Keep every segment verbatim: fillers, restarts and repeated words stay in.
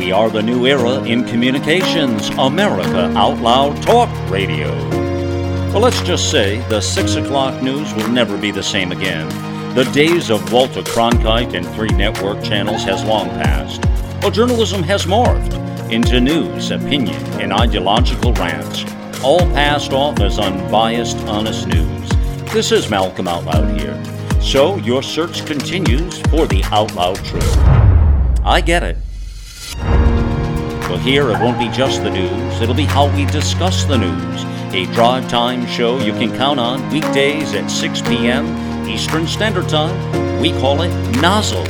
We are the new era in communications, America Out Loud Talk Radio. Well, let's just say the six o'clock news will never be the same again. The days of Walter Cronkite and three network channels has long passed. Well, journalism has morphed into news, opinion, and ideological rants, all passed off as unbiased, honest news. This is Malcolm Out Loud here. So your search continues for the out loud truth. I get it. Well, here it won't be just the news. It'll be how we discuss the news. A drive time show you can count on weekdays at six p.m. Eastern Standard Time. We call it Nozzle.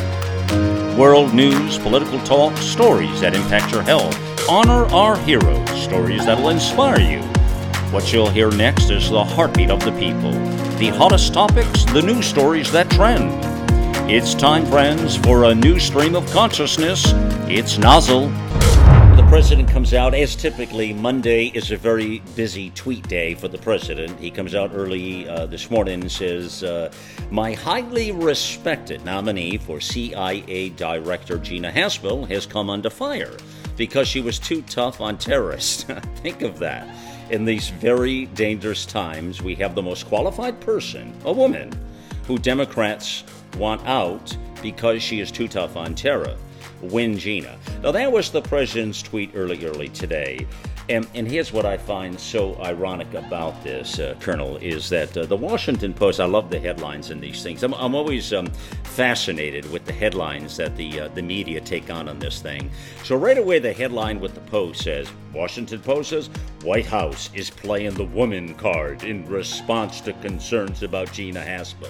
World news, political talk, stories that impact your health. Honor our heroes, stories that'll inspire you. What you'll hear next is the heartbeat of the people. The hottest topics, the news stories that trend. It's time, friends, for a new stream of consciousness. It's Nozzle. The president comes out, as typically, Monday is a very busy tweet day for the president. He comes out early uh, this morning and says, uh, my highly respected nominee for C I A Director Gina Haspel has come under fire because she was too tough on terrorists. Think of that. In these very dangerous times, we have the most qualified person, a woman, who Democrats want out because she is too tough on terror. Win Gina. Now, that was the president's tweet early, early today. And, and here's what I find so ironic about this, uh, Colonel, is that uh, the Washington Post, I love the headlines in these things. I'm, I'm always um, fascinated with the headlines that the uh, the media take on on this thing. So right away, the headline with the Post says, Washington Post says, White House is playing the woman card in response to concerns about Gina Haspel.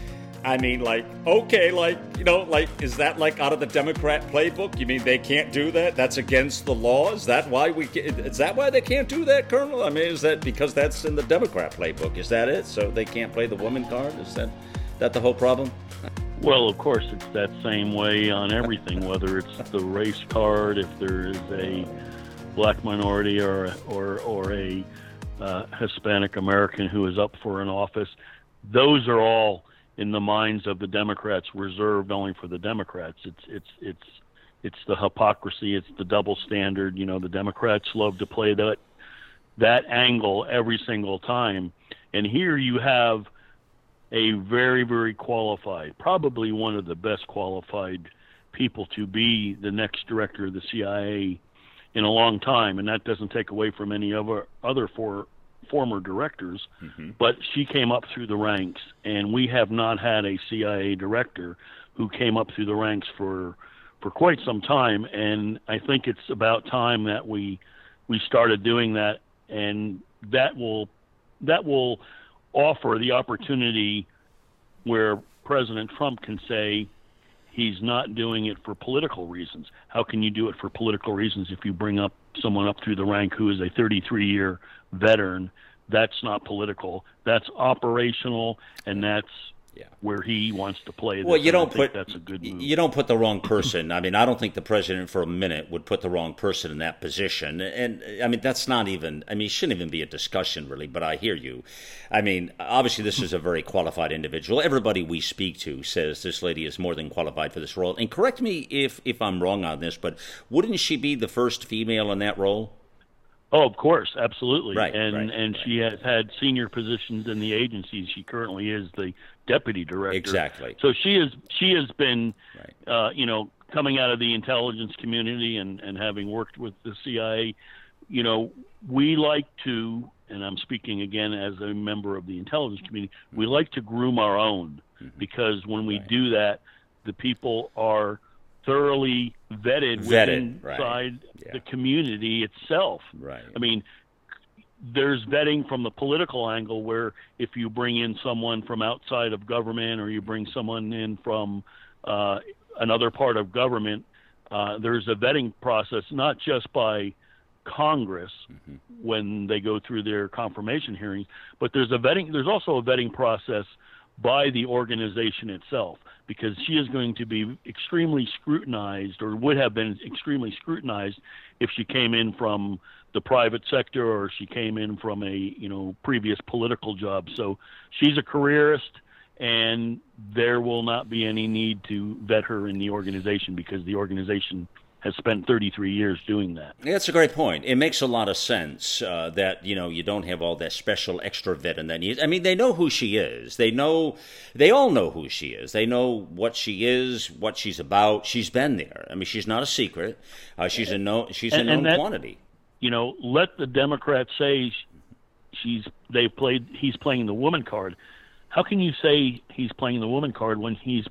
I mean, like, okay, like, you know, like, is that like out of the Democrat playbook? You mean they can't do that? That's against the law? Is that why we? Is that why they can't do that, Colonel? I mean, is that because that's in the Democrat playbook? Is that it? So they can't play the woman card? Is that that the whole problem? Well, of course, it's that same way on everything. Whether it's the race card, if there is a black minority or or or a uh, Hispanic American who is up for an office, those are all in the minds of the Democrats, reserved only for the Democrats. It's it's it's it's the hypocrisy. It's the double standard. You know, the Democrats love to play that that angle every single time. And here you have a very, very qualified, probably one of the best qualified people to be the next director of the C I A in a long time. And that doesn't take away from any other other four. former directors, mm-hmm. but she came up through the ranks, and we have not had a C I A director who came up through the ranks for for quite some time, and I think it's about time that we we started doing that, and that will that will offer the opportunity where President Trump can say he's not doing it for political reasons. How can you do it for political reasons if you bring up someone up through the rank who is a thirty-three year veteran? That's not political. That's operational, and that's yeah. where he wants to play. Well, you don't put that's a good move. You don't put the wrong person. I mean, I don't think the president for a minute would put the wrong person in that position. And I mean, that's not even. I mean, it shouldn't even be a discussion, really. But I hear you. I mean, obviously, this is a very qualified individual. Everybody we speak to says this lady is more than qualified for this role. And correct me if if I'm wrong on this, but wouldn't she be the first female in that role? Oh, of course, absolutely. Right, and right, and right. she has had senior positions in the agency. She currently is the deputy director. Exactly. So she is she has been, right. uh, you know, coming out of the intelligence community and, and having worked with the C I A. You know, we like to, and I'm speaking again as a member of the intelligence community, mm-hmm. we like to groom our own mm-hmm. because when we right. do that, the people are thoroughly vetted, vetted inside right. yeah. the community itself. Right. I mean, there's vetting from the political angle where if you bring in someone from outside of government or you bring someone in from uh, another part of government, uh, there's a vetting process, not just by Congress mm-hmm. when they go through their confirmation hearings, but there's a vetting. There's also a vetting process by the organization itself, because she is going to be extremely scrutinized, or would have been extremely scrutinized if she came in from the private sector or she came in from a, you know, previous political job. So she's a careerist, and there will not be any need to vet her in the organization because the organization has spent thirty-three years doing that. Yeah, that's a great point. It makes a lot of sense uh, that, you know, you don't have all that special extra vet and then you, I mean, they know who she is. They know, they all know who she is. They know what she is, what she's about. She's been there. I mean, she's not a secret. Uh, she's a no, she's and, a known and that, quantity. You know, let the Democrats say she's, they played, he's playing the woman card. How can you say he's playing the woman card when he's,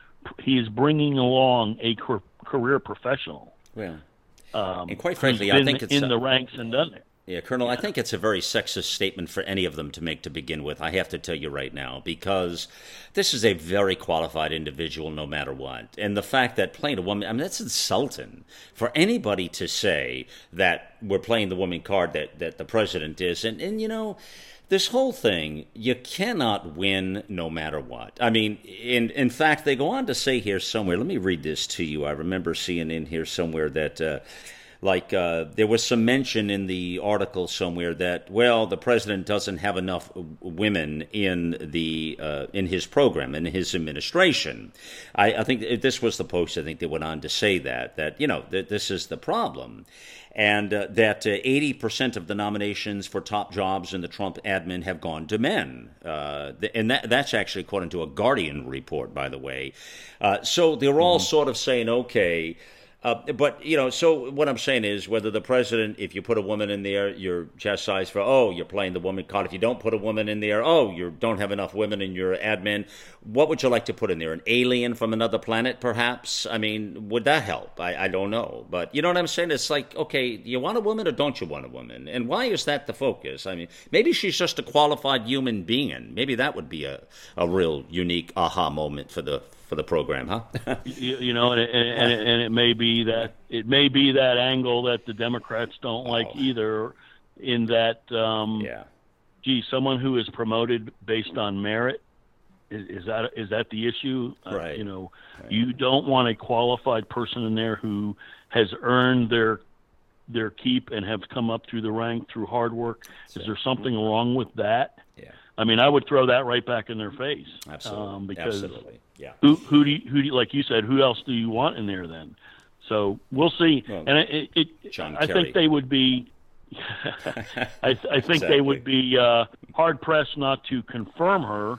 he is bringing along a career professional? Well, um, and quite frankly, I think it's in a, the ranks and done it. Yeah, Colonel, I think it's a very sexist statement for any of them to make to begin with. I have to tell you right now, because this is a very qualified individual no matter what. And the fact that playing a woman, I mean, that's insulting for anybody to say that we're playing the woman card that, that the president is. And, and, you know, this whole thing, you cannot win no matter what. I mean, in in fact, they go on to say here somewhere, let me read this to you. I remember seeing in here somewhere that, uh, like, uh, there was some mention in the article somewhere that, well, the president doesn't have enough women in the uh, in his program, in his administration. I, I think this was the post, I think they went on to say that, that, you know, that this is the problem. And uh, that uh, eighty percent of the nominations for top jobs in the Trump admin have gone to men. Uh, and that, that's actually according to a Guardian report, by the way. Uh, so they're all mm-hmm. sort of saying, okay, Uh, but, you know, so what I'm saying is whether the president, if you put a woman in there, you're chastised for, oh, you're playing the woman card. If you don't put a woman in there, oh, you don't have enough women in your admin. What would you like to put in there? An alien from another planet, perhaps? I mean, would that help? I, I don't know. But you know what I'm saying? It's like, okay, do you want a woman or don't you want a woman? And why is that the focus? I mean, maybe she's just a qualified human being. Maybe that would be a, a real unique aha moment for the for the program, huh? you, you know, and it, and, it, and it may be that it may be that angle that the Democrats don't like oh. either, in that, um, yeah. gee, someone who is promoted based on merit, is, is that is that the issue? Right. Uh, you know, right. You don't want a qualified person in there who has earned their their keep and have come up through the rank through hard work. So, is there something wrong with that? Yeah. I mean, I would throw that right back in their face. Absolutely. Um, because Absolutely. Yeah. Who who do you, who do you, like you said, who else do you want in there then? So we'll see. Well, and it, it, John I Kerry. think they would be. I, I think exactly. they would be uh, hard pressed not to confirm her,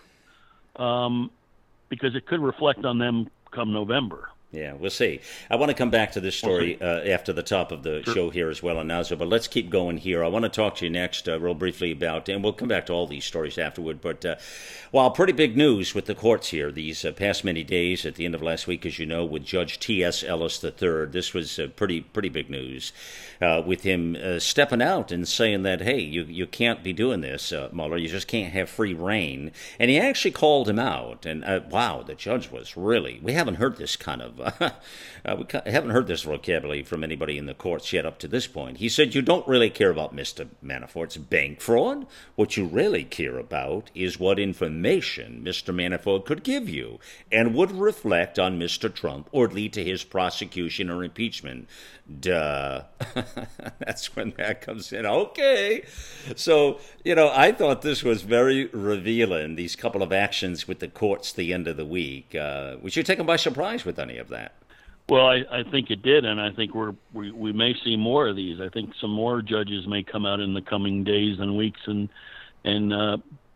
um, because it could reflect on them come November. Yeah, we'll see. I want to come back to this story uh, after the top of the sure. show here as well, Anazzo, but let's keep going here. I want to talk to you next uh, real briefly about, and we'll come back to all these stories afterward, but uh, well, pretty big news with the courts here these uh, past many days at the end of last week, as you know, with Judge T S. Ellis the third. This was uh, pretty pretty big news uh, with him uh, stepping out and saying that, hey, you, you can't be doing this, uh, Mueller. You just can't have free reign. And he actually called him out, and uh, wow, the judge was really, we haven't heard this kind of Uh, we haven't heard this vocabulary from anybody in the courts yet up to this point. He said, you don't really care about Mister Manafort's bank fraud. What you really care about is what information Mister Manafort could give you and would reflect on Mister Trump or lead to his prosecution or impeachment. Duh. That's when that comes in. Okay. So, you know, I thought this was very revealing, these couple of actions with the courts the end of the week. Uh, was you taken by surprise with any of that? Well, I, I think it did, and I think we're, we we may see more of these. I think some more judges may come out in the coming days and weeks, and and uh,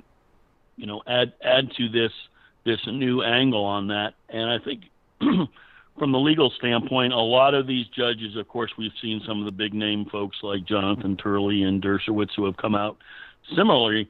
you know add add to this this new angle on that. And I think from the legal standpoint, a lot of these judges, of course, we've seen some of the big name folks like Jonathan Turley and Dershowitz who have come out similarly.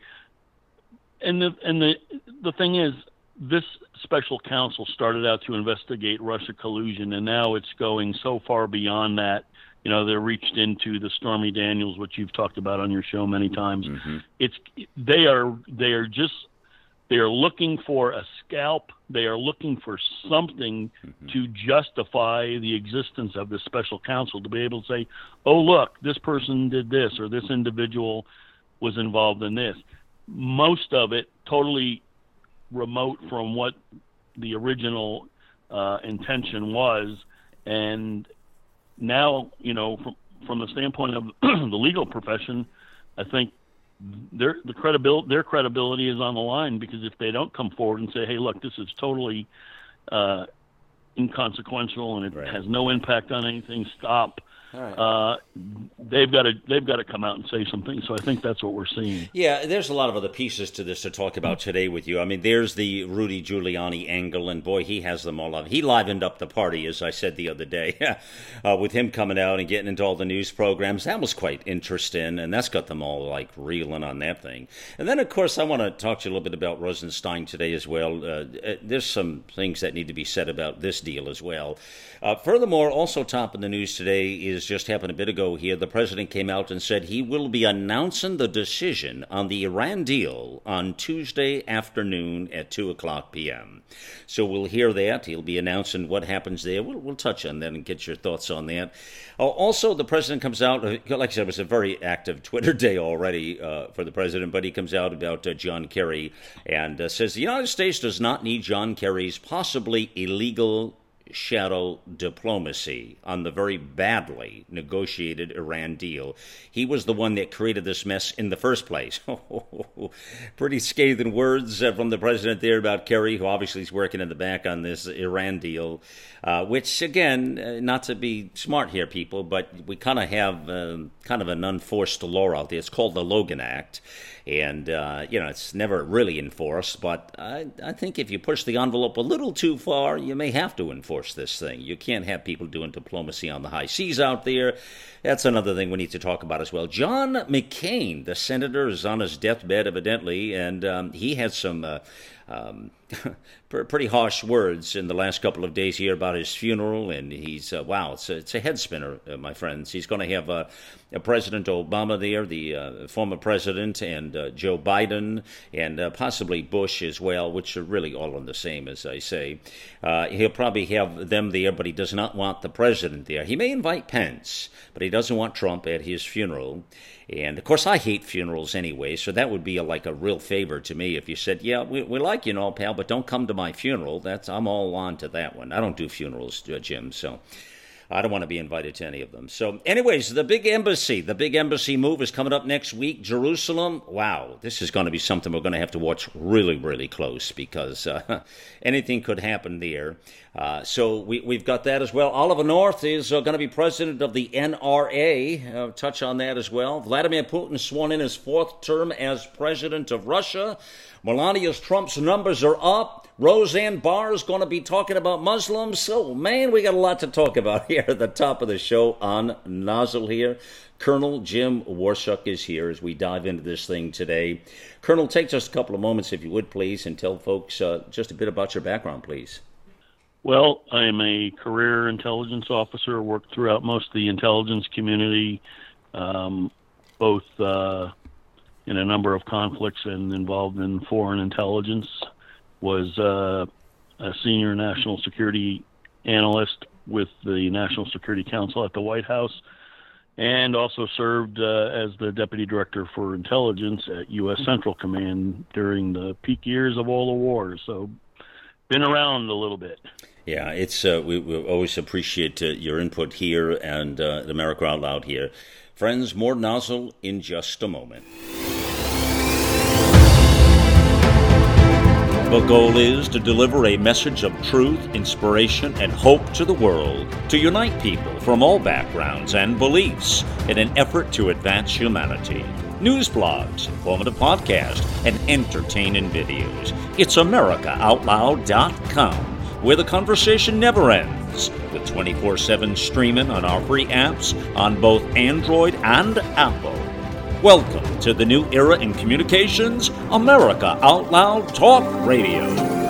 And the and the the thing is, this special counsel started out to investigate Russia collusion, and now it's going so far beyond that. You know, they're reached into the Stormy Daniels, which you've talked about on your show many times. Mm-hmm. It's they are they are just they are looking for a scalp. They are looking for something mm-hmm. to justify the existence of this special counsel, to be able to say, oh, look, this person did this, or this individual was involved in this. Most of it totally remote from what the original uh, intention was. And now, you know, from, from the standpoint of the legal profession, I think their the credibility their credibility is on the line, because if they don't come forward and say, hey, look, this is totally uh, inconsequential and it right. has no impact on anything, stop. Right. Uh, they've got to they've got to come out and say something. So I think that's what we're seeing. Yeah, there's a lot of other pieces to this to talk about today with you. I mean, there's the Rudy Giuliani angle, and boy, he has them all up. He livened up the party, as I said the other day, uh, with him coming out and getting into all the news programs. That was quite interesting, and that's got them all like reeling on that thing. And then, of course, I want to talk to you a little bit about Rosenstein today as well. Uh, there's some things that need to be said about this deal as well. Uh, furthermore, also top in the news today is just happened a bit ago here. The president came out and said he will be announcing the decision on the Iran deal on Tuesday afternoon at two o'clock p.m. So we'll hear that. He'll be announcing what happens there. We'll, we'll touch on that and get your thoughts on that. Uh, also, the president comes out, like I said, it was a very active Twitter day already uh, for the president, but he comes out about uh, John Kerry and uh, says the United States does not need John Kerry's possibly illegal shadow diplomacy on the very badly negotiated Iran deal. He was the one that created this mess in the first place. Pretty scathing words uh, from the president there about Kerry, who obviously is working in the back on this Iran deal, uh, which, again, uh, not to be smart here, people, but we kind of have uh, kind of an unforced law out there. It's called the Logan Act. And, uh, you know, it's never really enforced, but I, I think if you push the envelope a little too far, you may have to enforce this thing. You can't have people doing diplomacy on the high seas out there. That's another thing we need to talk about as well. John McCain, the senator, is on his deathbed, evidently, and um, he had some uh, um, pretty harsh words in the last couple of days here about his funeral, and he's, uh, wow, it's a, it's a head spinner, uh, my friends. He's going to have uh, President Obama there, the uh, former president, and uh, Joe Biden, and uh, possibly Bush as well, which are really all on the same, as I say. Uh, he'll probably have them there, but he does not want the president there. He may invite Pence, but he doesn't want Trump at his funeral. And, of course, I hate funerals anyway, so that would be a, like a real favor to me if you said, yeah, we, we like you and all, pal, but don't come to my funeral. That's I'm all on to that one. I don't do funerals, uh, Jim, so I don't want to be invited to any of them. So, anyways, the big embassy, the big embassy move is coming up next week. Jerusalem, wow, this is going to be something we're going to have to watch really, really close because uh, anything could happen there. Uh, so we, we've got that as well. Oliver North is uh, going to be president of the N R A. Uh, touch on that as well. Vladimir Putin sworn in his fourth term as president of Russia. Melania's Trump's numbers are up. Roseanne Barr is going to be talking about Muslims. So, man, we got a lot to talk about here at the top of the show on Nozzle here. Colonel Jim Warshuk is here as we dive into this thing today. Colonel, take just a couple of moments, if you would, please, and tell folks uh, just a bit about your background, please. Well, I am a career intelligence officer, worked throughout most of the intelligence community, um, both uh, in a number of conflicts and involved in foreign intelligence, was uh, a senior national security analyst with the National Security Council at the White House, and also served uh, as the Deputy Director for Intelligence at U S Central Command during the peak years of all the wars. So been around a little bit. Yeah, it's uh, we, we always appreciate uh, your input here and uh, America Out Loud here. Friends, more Nozzle in just a moment. The goal is to deliver a message of truth, inspiration, and hope to the world, to unite people from all backgrounds and beliefs in an effort to advance humanity. News blogs, informative podcasts, and entertaining videos. It's America Out Loud dot com, where the conversation never ends, with twenty-four seven streaming on our free apps on both Android and Apple. Welcome to the new era in communications, America Out Loud Talk Radio.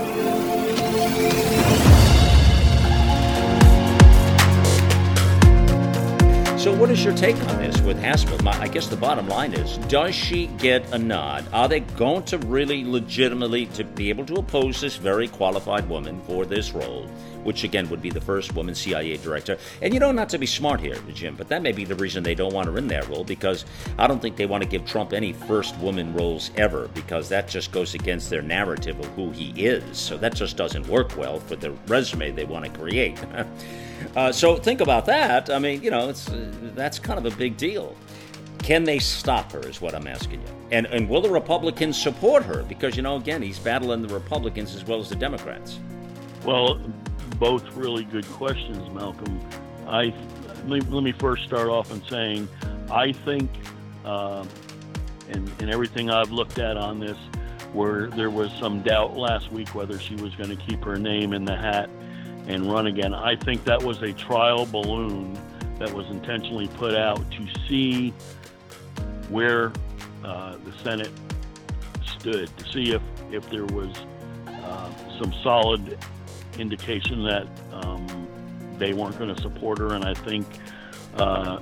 So what is your take on this with Haspel? My, I guess the bottom line is, does she get a nod? Are they going to really legitimately to be able to oppose this very qualified woman for this role, which again would be the first woman C I A director? And you know, not to be smart here, Jim, but that may be the reason they don't want her in that role, because I don't think they want to give Trump any first woman roles ever, because that just goes against their narrative of who he is. So that just doesn't work well for the resume they want to create. Uh, so think about that. I mean, you know, it's uh, that's kind of a big deal. Can they stop her is what I'm asking you. And and will the Republicans support her? Because, you know, again, he's battling the Republicans as well as the Democrats. Well, both really good questions, Malcolm. I let me, let me first start off in saying I think, uh, and, and everything I've looked at on this, where there was some doubt last week whether she was going to keep her name in the hat and run again, I think that was a trial balloon that was intentionally put out to see where uh, the Senate stood, to see if, if there was uh, some solid indication that um, they weren't going to support her. And I think uh,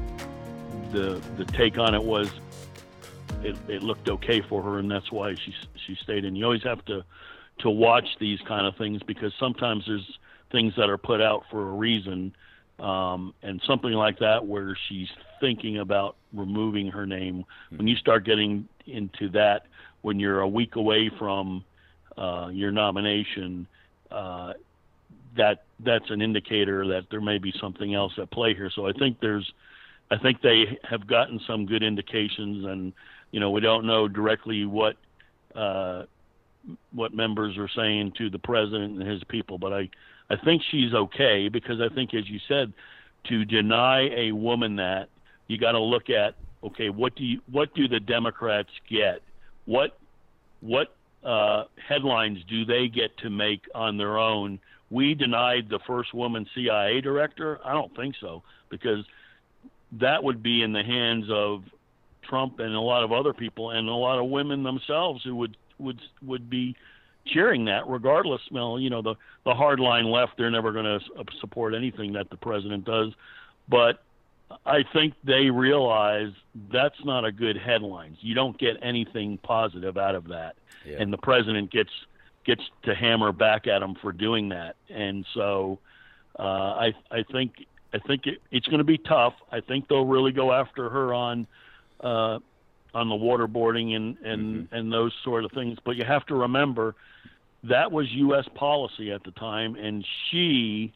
the the take on it was it, it looked okay for her, and that's why she she stayed in. You always have to to watch these kind of things, because sometimes there's things that are put out for a reason, um, and something like that where she's thinking about removing her name. When you start getting into that, when you're a week away from uh, your nomination, uh, that that's an indicator that there may be something else at play here. So I think there's, I think they have gotten some good indications, and you know we don't know directly what uh, what members are saying to the president and his people, but I, I think she's okay, because I think, as you said, to deny a woman that, you got to look at, okay, what do you, what do the Democrats get? What what uh, headlines do they get to make on their own? We denied the first woman C I A director. I don't think so, because that would be in the hands of Trump and a lot of other people, and a lot of women themselves who would would would be cheering that, regardless. Well, you know, the the hardline left, they're never going to support anything that the president does, but I think they realize that's not a good headlines. You don't get anything positive out of that, yeah. And the president gets gets to hammer back at them for doing that. And so, uh, I I think I think it, it's going to be tough. I think they'll really go after her on uh, on the waterboarding and and, mm-hmm. and those sort of things. But you have to remember that was U S policy at the time, and she,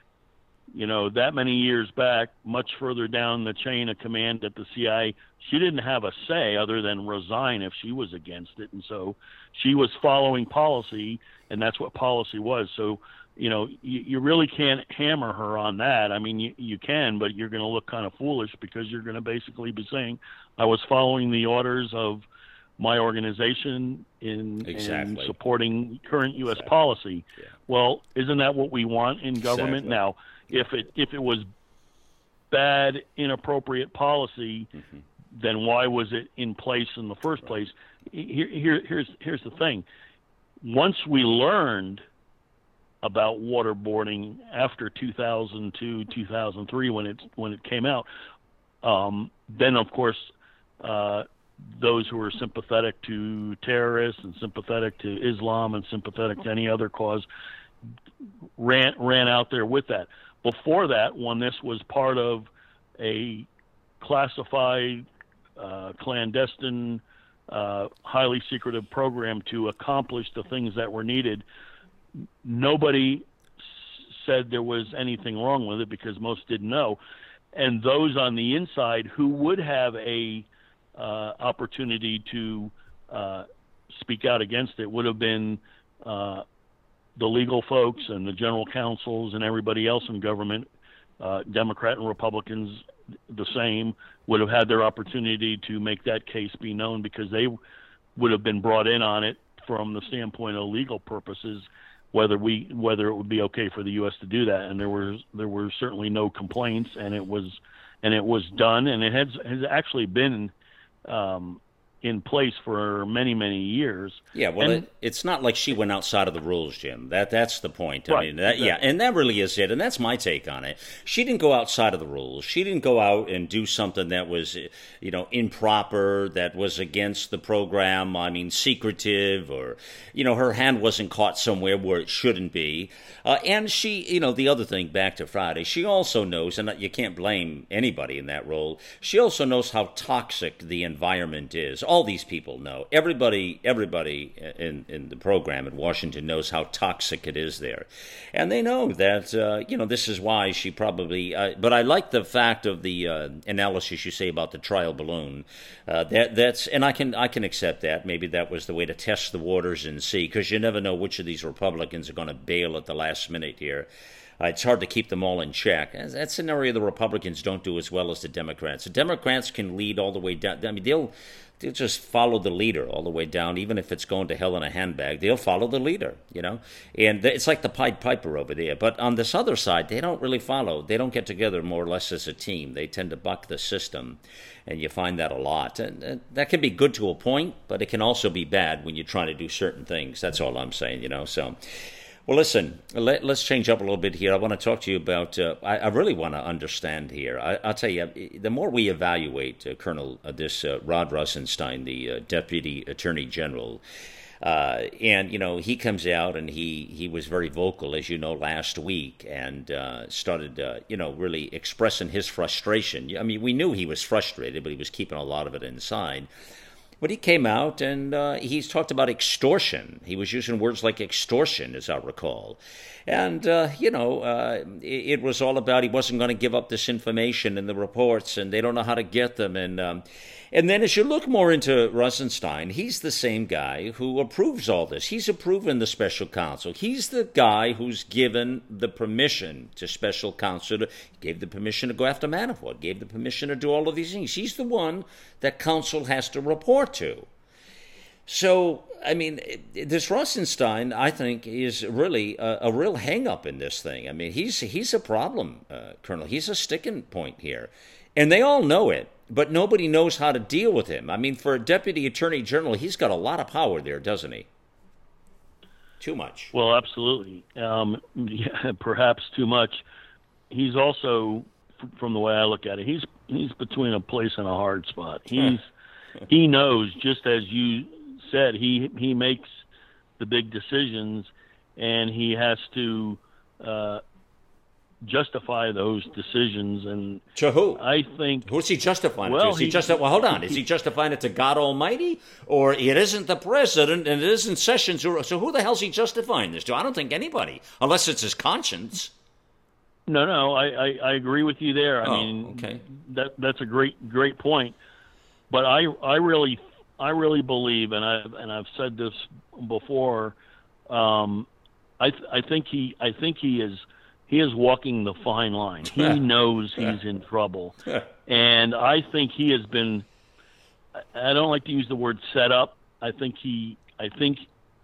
you know, that many years back, much further down the chain of command at the C I A, she didn't have a say other than resign if she was against it. And so she was following policy, and that's what policy was. So, you know, you, you really can't hammer her on that. I mean, you, you can, but you're going to look kind of foolish, because you're going to basically be saying, I was following the orders of my organization in, exactly. in supporting current U S exactly. policy. Yeah. Well, isn't that what we want in government? Exactly. Now, if it if it was bad, inappropriate policy, mm-hmm. then why was it in place in the first place? Here, here, here's here's the thing. Once we learned about waterboarding after two thousand two, two thousand three, when it when it came out, um, then of course uh, those who were sympathetic to terrorists and sympathetic to Islam and sympathetic to any other cause ran ran out there with that. Before that, when this was part of a classified, uh, clandestine, uh, highly secretive program to accomplish the things that were needed, nobody s- said there was anything wrong with it, because most didn't know. And those on the inside who would have a uh, opportunity to uh, speak out against it would have been uh, the legal folks and the general counsels and everybody else in government, uh, Democrat and Republicans the same, would have had their opportunity to make that case be known, because they would have been brought in on it from the standpoint of legal purposes, whether we whether it would be okay for the U S to do that. And there was there were certainly no complaints, and it was and it was done, and it has has actually been um, in place for many, many years. Yeah, well, and, it, it's not like she went outside of the rules, Jim. That That's the point. I right, mean, that, exactly. yeah, and that really is it, and that's my take on it. She didn't go outside of the rules. She didn't go out and do something that was, you know, improper, that was against the program, I mean, secretive, or, you know, her hand wasn't caught somewhere where it shouldn't be. Uh, and she, you know, the other thing, back to Friday, she also knows, and you can't blame anybody in that role, she also knows how toxic the environment is. all these people know. Everybody, everybody in, in the program in Washington knows how toxic it is there. And they know that, uh, you know, this is why she probably, uh, but I like the fact of the uh, analysis you say about the trial balloon. Uh, that that's, and I can I can accept that. Maybe that was the way to test the waters and see, because you never know which of these Republicans are going to bail at the last minute here. Uh, it's hard to keep them all in check. That's an area the Republicans don't do as well as the Democrats. The Democrats can lead all the way down. I mean, they'll they'll just follow the leader all the way down, even if it's going to hell in a handbag. They'll follow the leader, you know. And it's like the Pied Piper over there. But on this other side, they don't really follow. They don't get together more or less as a team. They tend to buck the system, and you find that a lot. And that can be good to a point, but it can also be bad when you're trying to do certain things. That's all I'm saying, you know. So. Well, listen, let, let's change up a little bit here. I want to talk to you about, uh, I, I really want to understand here. I, I'll tell you, the more we evaluate uh, Colonel, uh, this uh, Rod Rosenstein, the uh, Deputy Attorney General, uh, and, you know, he comes out and he, he was very vocal, as you know, last week, and uh, started, uh, you know, really expressing his frustration. I mean, we knew he was frustrated, but he was keeping a lot of it inside. But he came out and uh, he's talked about extortion. He was using words like extortion, as I recall. And, uh, you know, uh, it, it was all about he wasn't going to give up this information and the reports, and they don't know how to get them. And um, and then as you look more into Rosenstein, he's the same guy who approves all this. He's approving the special counsel. He's the guy who's given the permission to special counsel. To, gave the permission to go after Manafort, gave the permission to do all of these things. He's the one that counsel has to report to. So, I mean, this Rosenstein, I think, is really a, a real hang-up in this thing. I mean, he's he's a problem, uh, Colonel. He's a sticking point here. And they all know it, but nobody knows how to deal with him. I mean, for a Deputy Attorney General, he's got a lot of power there, doesn't he? Too much. Well, absolutely. Um, yeah, perhaps too much. He's also, from the way I look at it, he's he's between a place and a hard spot. He's he knows, just as you said, he he makes the big decisions, and he has to uh, justify those decisions. And to who? I think who's he justifying well, it to? Is he, he just well, hold on. Is he justifying it to God Almighty, or it isn't the president and it isn't Sessions? Or, so who the hell's he justifying this to? I don't think anybody, unless it's his conscience. No, no, I, I, I agree with you there. I oh, mean, okay. that that's a great great point. But I I really I really believe, and I've and I've said this before. Um, I th- I think he I think he is he is walking the fine line. He knows he's in trouble, and I think he has been. I don't like to use the word set up. I think he I think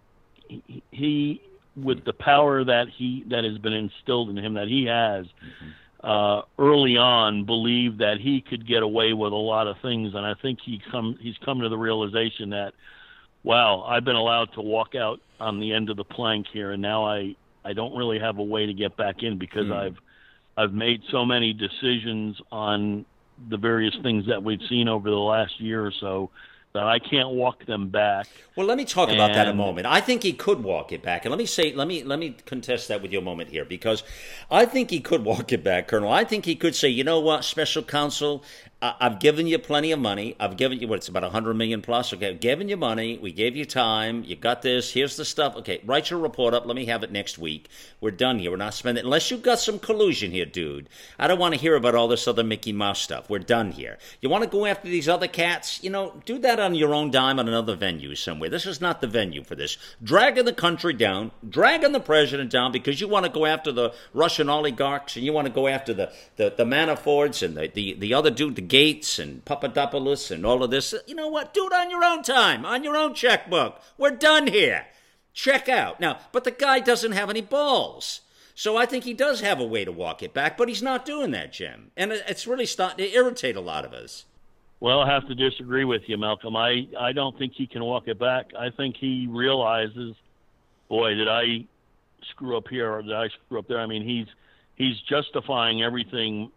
he. he with the power that he that has been instilled in him, that he has mm-hmm. uh, early on, believed that he could get away with a lot of things, and I think he come he's come to the realization that, wow, I've been allowed to walk out on the end of the plank here, and now I, I don't really have a way to get back in because mm. I've I've made so many decisions on the various things that we've seen over the last year or so that I can't walk them back. Well, let me talk and, about that a moment. I think he could walk it back. And let me say, let me let me contest that with you a moment here, because I think he could walk it back, Colonel. I think he could say, you know what, special counsel, uh, I've given you plenty of money. I've given you, what, it's about one hundred million plus. Okay, I've given you money. We gave you time. You got this. Here's the stuff. Okay, write your report up. Let me have it next week. We're done here. We're not spending, unless you've got some collusion here, dude. I don't want to hear about all this other Mickey Mouse stuff. We're done here. You want to go after these other cats? You know, do that on your own dime on another venue somewhere. This is not the venue for this. Dragging the country down, dragging the president down because you want to go after the Russian oligarchs and you want to go after the, the, the Manaforts and the, the, the other dude, the Gates and Papadopoulos and all of this. You know what? Do it on your own time, on your own checkbook. We're done here. Check out. Now, but the guy doesn't have any balls. So I think he does have a way to walk it back, but he's not doing that, Jim. And it's really starting to irritate a lot of us. Well, I have to disagree with you, Malcolm. I, I don't think he can walk it back. I think he realizes, boy, did I screw up here or did I screw up there? I mean, he's he's justifying everything.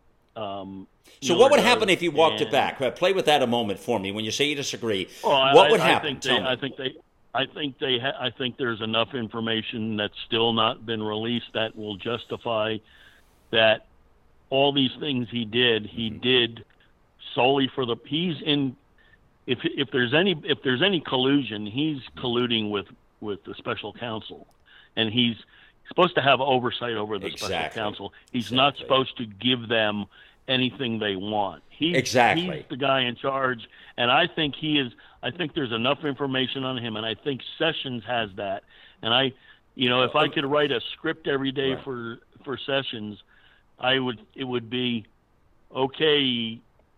Um, so what would happen if you walked and, it back? Play with that a moment for me. When you say you disagree, well, what I, would I happen? Think they, I think they, I think they, ha- I think there's enough information that's still not been released that will justify that all these things he did, he mm-hmm. did solely for the. He's in. if if there's any if there's any collusion, he's colluding with with the special counsel, and he's supposed to have oversight over the exactly. special counsel. He's exactly. not supposed to give them anything they want. He's, exactly. he's the guy in charge, and I think he is. I think there's enough information on him, and I think Sessions has that. And I, you know, if I could write a script every day right. for for Sessions, I would. It would be, okay,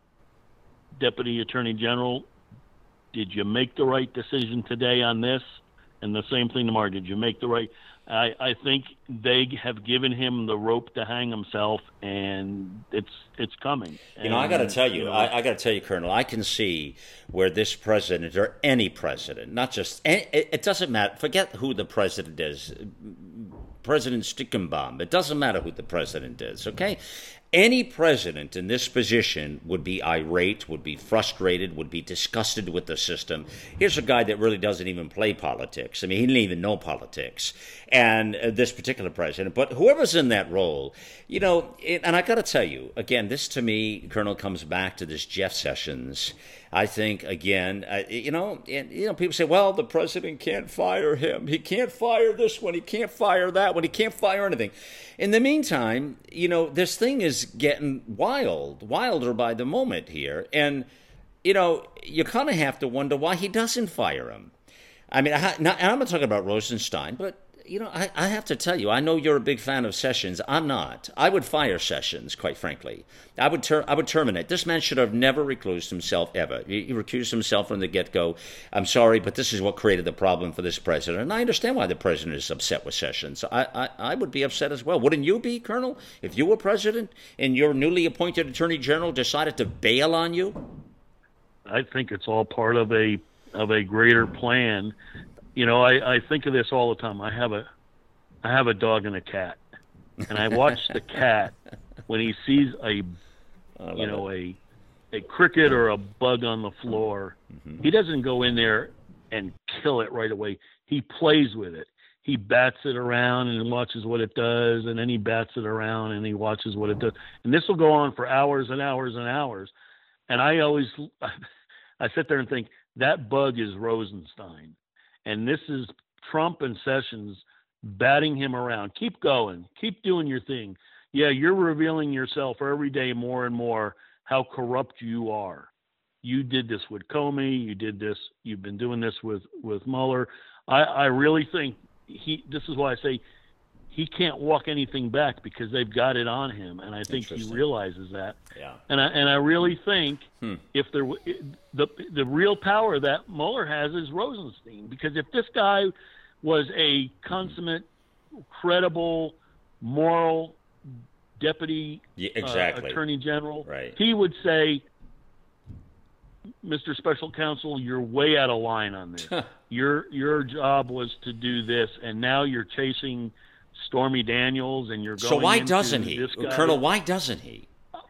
Deputy Attorney General, did you make the right decision today on this? And the same thing tomorrow. Did you make the right? I, I think they have given him the rope to hang himself, and it's it's coming. You know, I got to tell you, you know, I, I got to tell you, Colonel, I can see where this president or any president, not just any, it, it doesn't matter. Forget who the president is, President Stickenbaum. It doesn't matter who the president is. Okay. Any president in this position would be irate, would be frustrated, would be disgusted with the system. Here's a guy that really doesn't even play politics. I mean, he didn't even know politics. And uh, this particular president, but whoever's in that role, you know, it, and I got to tell you, again, this to me, Colonel, comes back to this Jeff Sessions. I think, again, uh, you know, and, you know, people say, well, the president can't fire him. He can't fire this one. He can't fire that one. He can't fire anything. In the meantime, you know, this thing is getting wild, wilder by the moment here. And, you know, you kind of have to wonder why he doesn't fire him. I mean, I, not, and I'm not talking about Rosenstein, but, you know, I, I have to tell you, I know you're a big fan of Sessions. I'm not. I would fire Sessions, quite frankly. I would ter- I would terminate. This man should have never reclused himself ever. He, he recused himself from the get-go. I'm sorry, but this is what created the problem for this president. And I understand why the president is upset with Sessions. I, I, I would be upset as well. Wouldn't you be, Colonel, if you were president and your newly appointed attorney general decided to bail on you? I think it's all part of a of a greater plan. You know, I, I think of this all the time. I have a, I have a dog and a cat, and I watch the cat when he sees a, you know, it. a, a cricket or a bug on the floor. Mm-hmm. He doesn't go in there and kill it right away. He plays with it. He bats it around and watches what it does, and then he bats it around and he watches what it does. And this will go on for hours and hours and hours. And I always, I sit there and think that bug is Rosenstein. And this is Trump and Sessions batting him around. Keep going. Keep doing your thing. Yeah, you're revealing yourself every day more and more how corrupt you are. You did this with Comey. You did this. You've been doing this with, with Mueller. I, I really think he, this is why I say he can't walk anything back because they've got it on him. And I think he realizes that. Yeah. And I, and I really think hmm. if there the the real power that Mueller has is Rosenstein, because if this guy was a consummate, credible, moral deputy yeah, exactly. uh, attorney general, right. he would say, Mister Special Counsel, you're way out of line on this. your your job was to do this, and now you're chasing Stormy Daniels, and you're going. So why doesn't he, Colonel? Why doesn't he?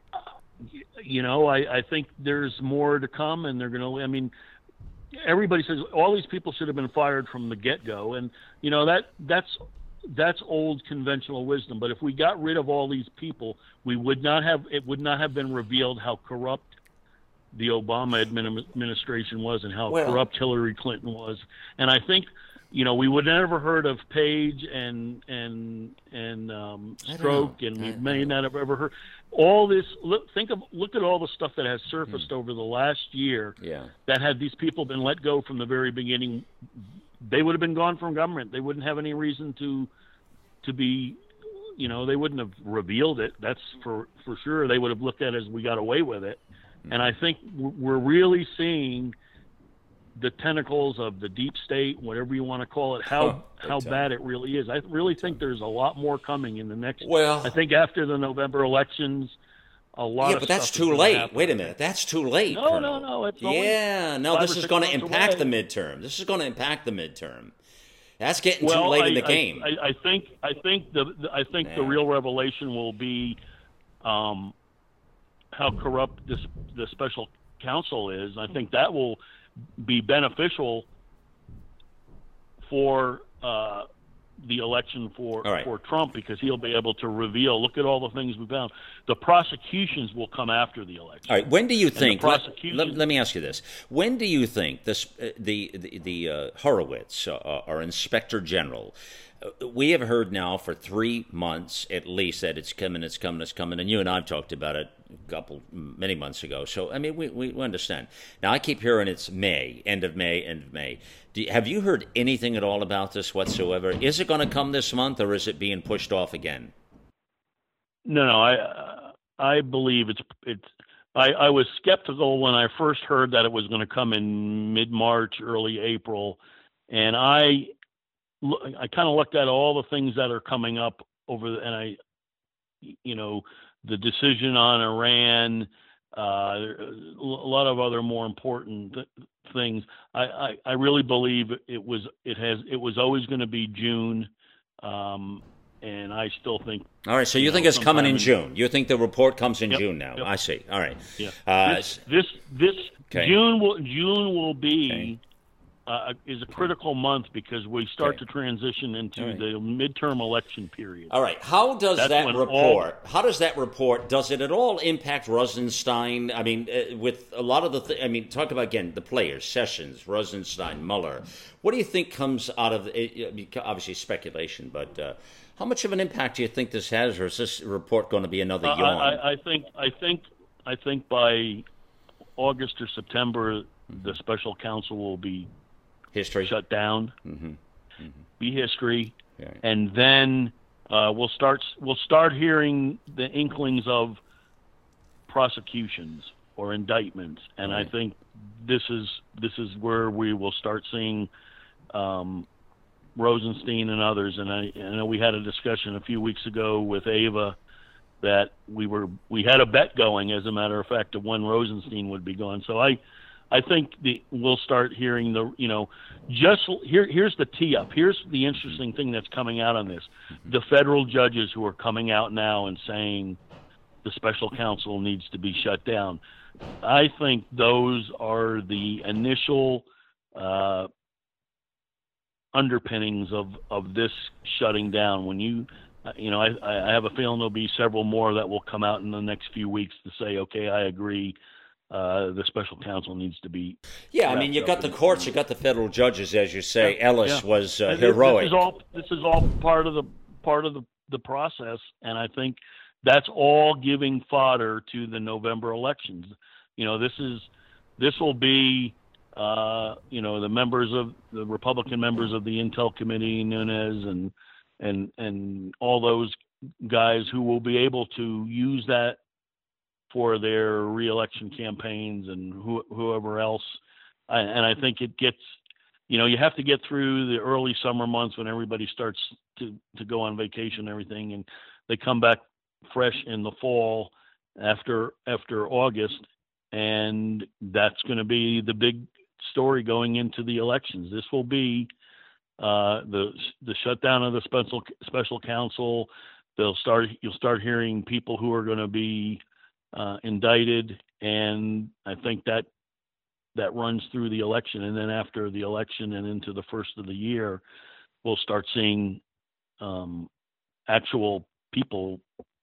You know, I, I think there's more to come, and they're going to. I mean, everybody says all these people should have been fired from the get-go, and you know that that's that's old conventional wisdom. But if we got rid of all these people, we would not have. It would not have been revealed how corrupt the Obama admin, administration was and how well, corrupt Hillary Clinton was. And I think, you know, we would never heard of Page and and and um, Stroke, and we may not have ever heard all this. Look, think of look at all the stuff that has surfaced hmm. over the last year. Yeah. That had these people been let go from the very beginning, they would have been gone from government. They wouldn't have any reason to to be. You know, they wouldn't have revealed it. That's for for sure. They would have looked at it as we got away with it. And I think we're really seeing the tentacles of the deep state, whatever you want to call it, how huh, how bad it really is. I really think there's a lot more coming in the next. Well, I think after the November elections, a lot. Yeah, of but that's stuff too late. Wait a minute, that's too late. No, no, no. It's yeah, no. This is going to impact the midterm. This is going to impact the midterm. That's getting well, too late I, in the I, game. I, I think. I think the. I think Man. the real revelation will be. Um, how corrupt this the special counsel is. I think that will be beneficial for uh, the election for right. for Trump, because he'll be able to reveal, look at all the things we found. The prosecutions will come after the election. All right. When do you think? Let, let, let me ask you this: when do you think this uh, the the, the uh, Horowitz, uh, our Inspector General? We have heard now for three months at least that it's coming, it's coming, it's coming, and you and I have talked about it a couple, many months ago. So, I mean, we, we understand. Now, I keep hearing it's May, end of May, end of May. Do you, have you heard anything at all about this whatsoever? Is it going to come this month, or is it being pushed off again? No, no, I uh, I believe it's it's. I, I was skeptical when I first heard that it was going to come in mid-March, early April, and I. I kind of looked at all the things that are coming up over, the, and I, you know, the decision on Iran, uh, a lot of other more important th- things. I, I, I really believe it was it has it was always going to be June, um, and I still think. All right, so you, you think know, it's coming in, in June? You think the report comes in yep, June now? Yep. I see. All right. Yeah. Uh, this this, this okay. June will June will be. Okay. Uh, is a critical month because we start okay. to transition into right. the midterm election period. All right. How does That's that report? All... How does that report? Does it at all impact Rosenstein? I mean, uh, with a lot of the. Th- I mean, talk about again the players: Sessions, Rosenstein, Mueller. What do you think comes out of it? Obviously, speculation, but uh, how much of an impact do you think this has, or is this report going to be another uh, yawn? I, I think. I think. I think by August or September, mm-hmm. the special counsel will be. History shut down, mm-hmm. Mm-hmm. be history, yeah. and then uh, we'll start we'll start hearing the inklings of prosecutions or indictments, and right. I think this is this is where we will start seeing um, Rosenstein and others. And I, I know we had a discussion a few weeks ago with Ava that we were we had a bet going, as a matter of fact, of when Rosenstein would be gone. So I. I think the, we'll start hearing the, you know, just here. Here's the tee up. Here's the interesting thing that's coming out on this: the federal judges who are coming out now and saying the special counsel needs to be shut down. I think those are the initial uh, underpinnings of, of this shutting down. When you, you know, I, I have a feeling there'll be several more that will come out in the next few weeks to say, okay, I agree. Uh, the special counsel needs to be. Yeah, I mean, you got the courts, you got the federal judges, as you say. Yeah, Ellis yeah. was uh, this, heroic. This is all. This is all part of the part of the, the process, and I think that's all giving fodder to the November elections. You know, this is this will be. Uh, you know, the members of the Republican members of the Intel Committee, Nunes, and and and all those guys who will be able to use that for their reelection campaigns and who, whoever else. I, and I think it gets, you know, you have to get through the early summer months when everybody starts to, to go on vacation and everything, and they come back fresh in the fall after after August, and that's going to be the big story going into the elections. This will be uh, the the shutdown of the special special counsel. They'll start. You'll start hearing people who are going to be Uh, indicted, and I think that that runs through the election, and then after the election and into the first of the year, we'll start seeing um, actual people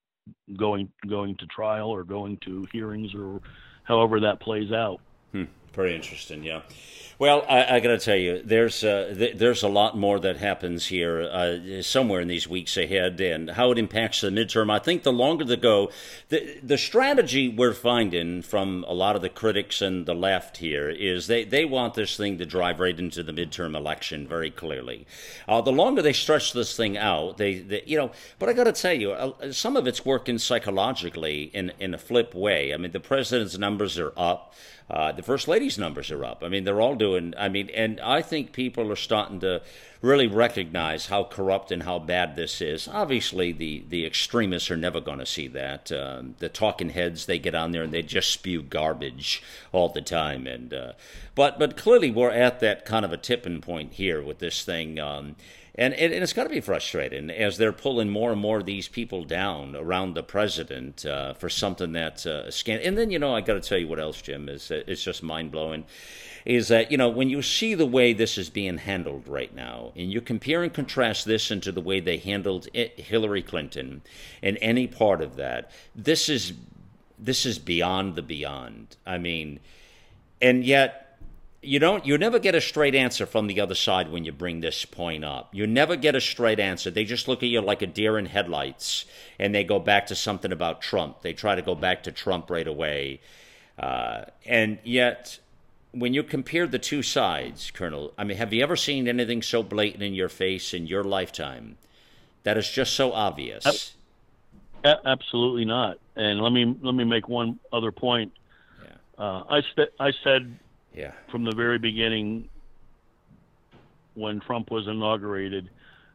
going going to trial or going to hearings or however that plays out. Hmm. Very interesting, yeah. Well, I, I got to tell you, there's uh, th- there's a lot more that happens here uh, somewhere in these weeks ahead, and how it impacts the midterm. I think the longer they go, the the strategy we're finding from a lot of the critics and the left here is they, they want this thing to drive right into the midterm election very clearly. Uh, the longer they stretch this thing out, they, they you know. But I got to tell you, uh, some of it's working psychologically in in a flip way. I mean, the president's numbers are up. Uh, the First Lady's numbers are up. I mean, they're all doing, I mean, and I think people are starting to really recognize how corrupt and how bad this is. Obviously, the, the extremists are never going to see that. Um, the talking heads, they get on there and they just spew garbage all the time. And uh, but but clearly we're at that kind of a tipping point here with this thing. Um, And, and it's got to be frustrating as they're pulling more and more of these people down around the president uh, for something that's uh, scandal. And then, you know, I got to tell you what else, Jim, is uh, it's just mind-blowing, is that, you know, when you see the way this is being handled right now, now, and you compare and contrast this into the way they handled Hillary Clinton and any part of that, this is this is beyond the beyond. I mean, and yet you don't you never get a straight answer from the other side when you bring this point up. You never get a straight answer. They just look at you like a deer in headlights, and they go back to something about Trump. They try to go back to Trump right away. Uh, and yet, when you compare the two sides, Colonel, I mean, have you ever seen anything so blatant in your face in your lifetime that is just so obvious? A- absolutely not. And let me let me make one other point. Yeah. Uh, I, st- I said yeah. from the very beginning when Trump was inaugurated,